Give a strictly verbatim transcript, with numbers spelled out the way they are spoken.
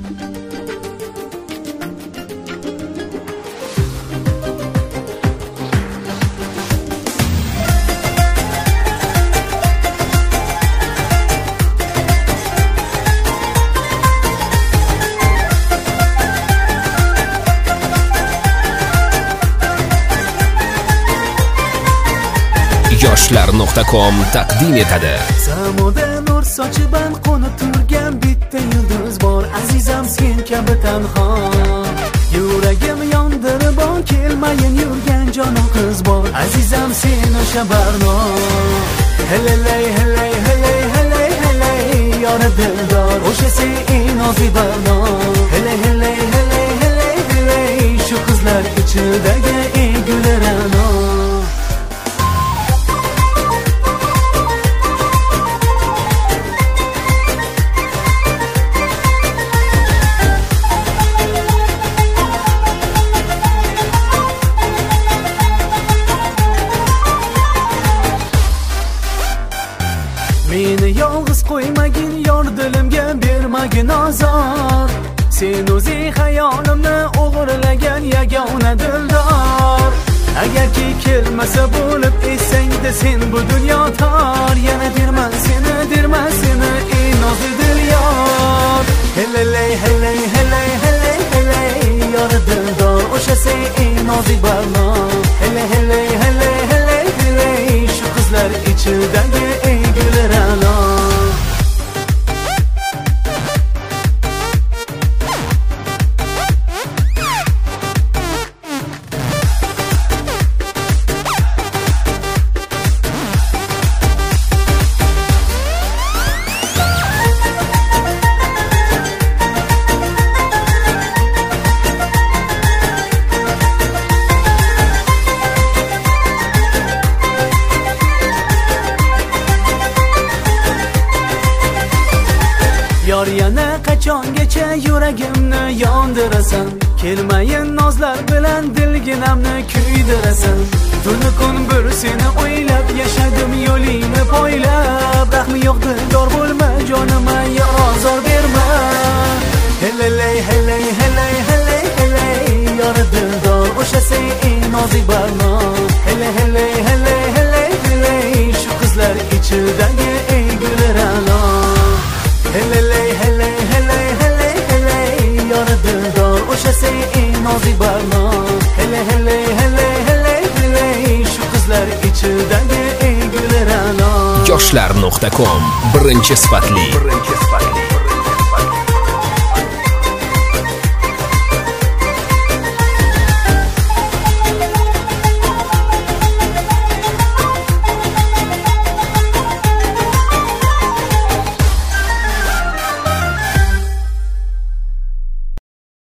yoshlar nuqta com taqdim etadi. Samoda nur sochiban qo'nib turgan bitta yulduz bor, azizam sen kabi tanho. Yuragim yondirib on kelmayin yurgan jonon qiz bor, azizam sen o'sha barno. Helay helay helay helay helay yora dildor, o'sha sen nozik barno. Helay helay helay helay helay shu qizlar ichidagi eng gularano. Meni yolg'iz qo'ymagin, yor dilimga bermagin azor. Sen o'zing xayolimni o'g'irlagan yagona dildor. Agarki kelmasa bo'lib esangda sen bu dunyo tor. Yana derman seni, derman seni ey nozik dil yor. Helay helay helay helay helay yor dildor, o'sha sen ey nozik barno. Helay helay helay helay helay shu qizlar ichidagi eng gularano. Yor yana qachongacha yuragimni yondirasan? Kelmayin nozlar bilan dilginamni kuydirasan. Tuni kun bir seni o'ylab yashadim yo'lingni poylab. Rahmi yo'q dildor bo'lma jonima, ozor berma. Helay helay helay helay helay yor dildor, o'sha sen eng nozik barno. Helay helay helay helay helay shu qizlar ichidagi eng gularano. Helay helay helay helay helay yor dildor, o'sha sen eng nozik barno. Helay helay helay helay helay shu qizlar ichidagi eng gularano. yoshlar nuqta com birinchi sifatli.